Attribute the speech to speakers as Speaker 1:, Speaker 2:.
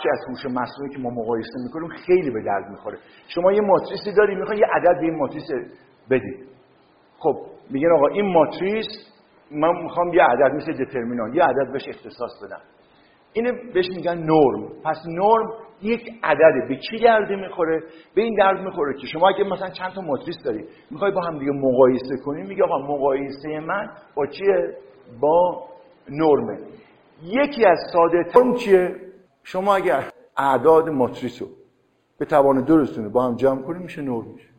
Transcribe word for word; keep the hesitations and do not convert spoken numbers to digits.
Speaker 1: بخشی از هوش مصنوعی که ما مقایسه میکنیم خیلی به درد میخوره. شما یه ماتریسی داری، میخوای یه عدد به این ماتریس بدید. خب میگن آقا این ماتریس من میخوام یه عدد مثل دترمینان یه عدد بهش اختصاص بدم. اینو بهش میگن نرم. پس نرم یک عدده. به کی درد میخوره؟ به این درد میخوره که شما اگه مثلا چند تا ماتریس داری میخوای با هم دیگه مقایسه کنی، میگه آقا مقایسه من با چیه؟ با نرمه. یکی از ساده ترم چیه؟ شما اگر اعداد ماتریس رو به توان دو رسونه با هم جمع کنی میشه نرم میشه.